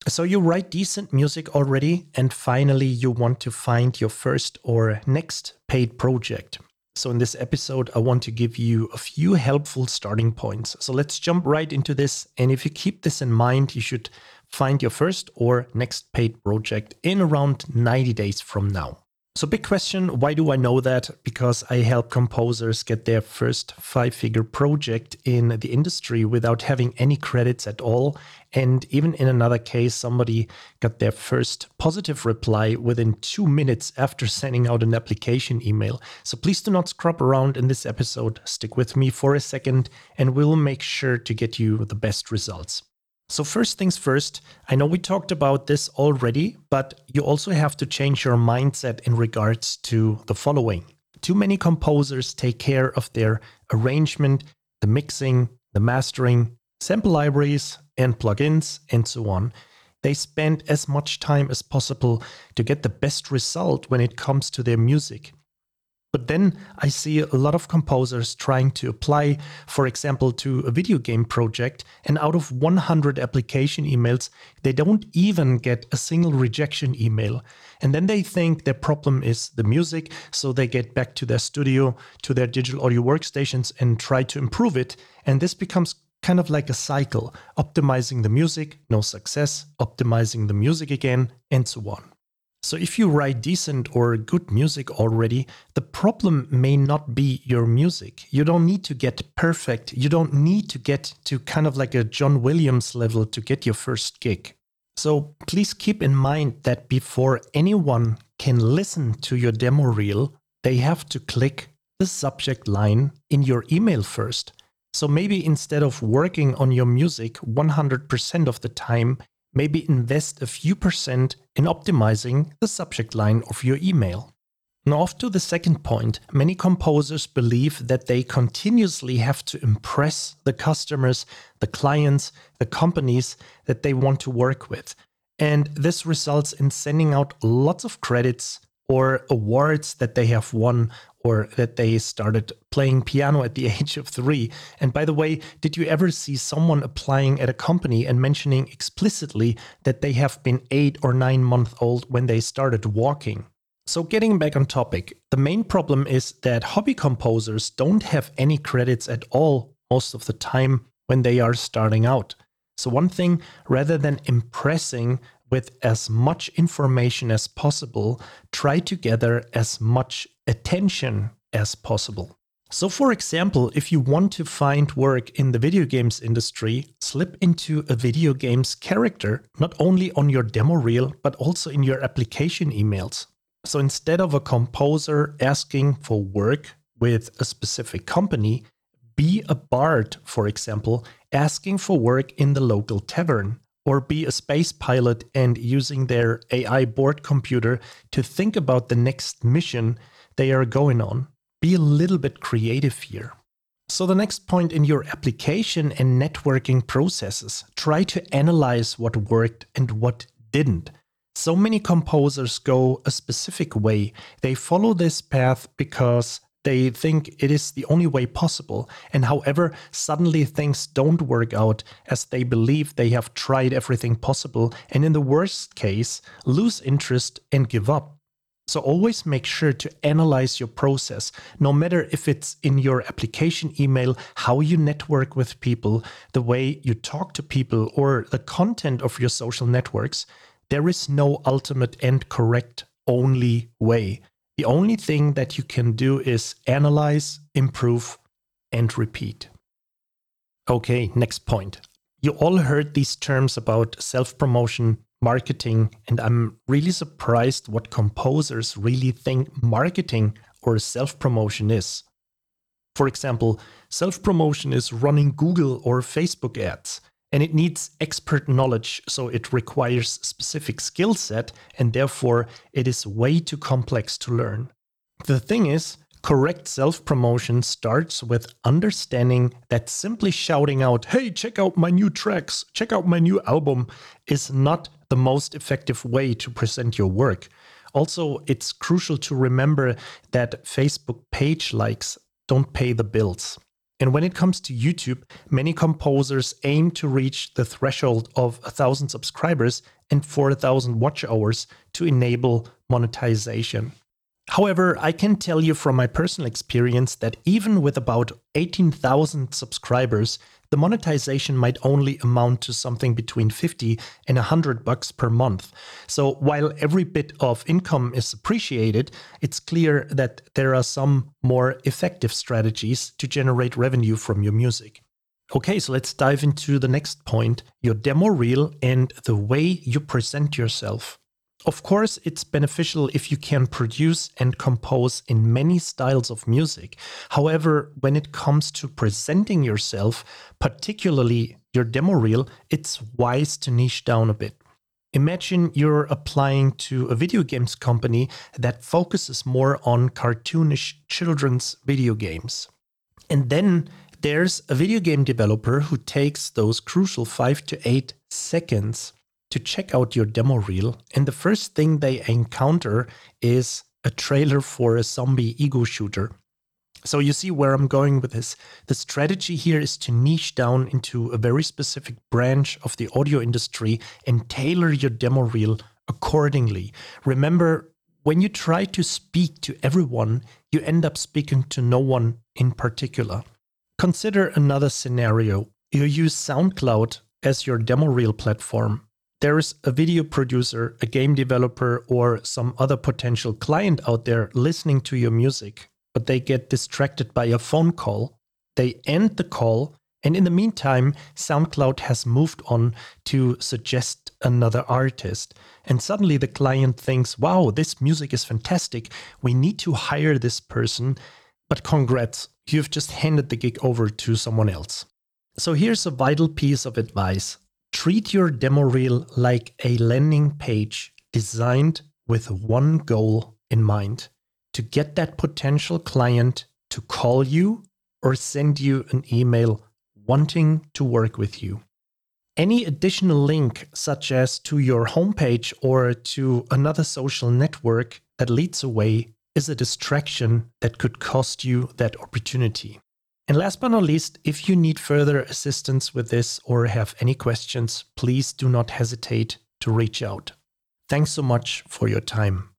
So you write decent music already, and finally you want to find your first or next paid project. So in this episode, I want to give you a few helpful starting points. So let's jump right into this. And if you keep this in mind, you should find your first or next paid project in around 90 days from now. So big question, why do I know that? Because I help composers get their first 5-figure project in the industry without having any credits at all. And even in another case, somebody got their first positive reply within 2 minutes after sending out an application email. So please do not scrub around in this episode. Stick with me for a second and we'll make sure to get you the best results. So first things first, I know we talked about this already, but you also have to change your mindset in regards to the following. Too many composers take care of their arrangement, the mixing, the mastering, sample libraries and plugins, and so on. They spend as much time as possible to get the best result when it comes to their music. But then I see a lot of composers trying to apply, for example, to a video game project, and out of 100 application emails, they don't even get a single rejection email. And then they think their problem is the music, so they get back to their studio, to their digital audio workstations and try to improve it. And this becomes kind of like a cycle, optimizing the music, no success, optimizing the music again, and so on. So if you write decent or good music already, the problem may not be your music. You don't need to get perfect. You don't need to get to kind of like a John Williams level to get your first gig. So please keep in mind that before anyone can listen to your demo reel, they have to click the subject line in your email first. So maybe instead of working on your music 100% of the time, maybe invest a few percent in optimizing the subject line of your email. Now off to the second point, many composers believe that they continuously have to impress the customers, the clients, the companies that they want to work with. And this results in sending out lots of credits or awards that they have won or that they started playing piano at the age of 3. And by the way, did you ever see someone applying at a company and mentioning explicitly that they have been 8 or 9 months old when they started walking? So getting back on topic, the main problem is that hobby composers don't have any credits at all most of the time when they are starting out. So one thing, rather than impressing with as much information as possible, try to gather as much attention as possible. So for example, if you want to find work in the video games industry, slip into a video games character, not only on your demo reel, but also in your application emails. So instead of a composer asking for work with a specific company, be a bard, for example, asking for work in the local tavern. Or be a space pilot and using their AI board computer to think about the next mission they are going on. Be a little bit creative here. So the next point in your application and networking processes, try to analyze what worked and what didn't. So many composers go a specific way. They follow this path because they think it is the only way possible, and however, suddenly things don't work out as they believe they have tried everything possible, and in the worst case, lose interest and give up. So always make sure to analyze your process, no matter if it's in your application email, how you network with people, the way you talk to people, or the content of your social networks. There is no ultimate and correct only way. The only thing that you can do is analyze, improve, and repeat. Okay, next point. You all heard these terms about self-promotion, marketing, and I'm really surprised what composers really think marketing or self-promotion is. For example, self-promotion is running Google or Facebook ads. And it needs expert knowledge, so it requires specific skill set, and therefore it is way too complex to learn. The thing is, correct self-promotion starts with understanding that simply shouting out, "Hey, check out my new tracks, check out my new album," is not the most effective way to present your work. Also, it's crucial to remember that Facebook page likes don't pay the bills. And when it comes to YouTube, many composers aim to reach the threshold of 1,000 subscribers and 4,000 watch hours to enable monetization. However, I can tell you from my personal experience that even with about 18,000 subscribers, the monetization might only amount to something between 50 and $100 per month. So while every bit of income is appreciated, it's clear that there are some more effective strategies to generate revenue from your music. Okay, so let's dive into the next point, your demo reel and the way you present yourself. Of course, it's beneficial if you can produce and compose in many styles of music. However, when it comes to presenting yourself, particularly your demo reel, it's wise to niche down a bit. Imagine you're applying to a video games company that focuses more on cartoonish children's video games. And then there's a video game developer who takes those crucial 5 to 8 seconds to check out your demo reel, and the first thing they encounter is a trailer for a zombie ego shooter. So you see where I'm going with this. The strategy here is to niche down into a very specific branch of the audio industry and tailor your demo reel accordingly. Remember, when you try to speak to everyone, you end up speaking to no one in particular. Consider another scenario. You use SoundCloud as your demo reel platform. There is a video producer, a game developer, or some other potential client out there listening to your music, but they get distracted by a phone call. They end the call, and in the meantime, SoundCloud has moved on to suggest another artist. And suddenly the client thinks, wow, this music is fantastic. We need to hire this person. But congrats, you've just handed the gig over to someone else. So here's a vital piece of advice. Treat your demo reel like a landing page designed with one goal in mind: to get that potential client to call you or send you an email wanting to work with you. Any additional link, such as to your homepage or to another social network that leads away, is a distraction that could cost you that opportunity. And last but not least, if you need further assistance with this or have any questions, please do not hesitate to reach out. Thanks so much for your time.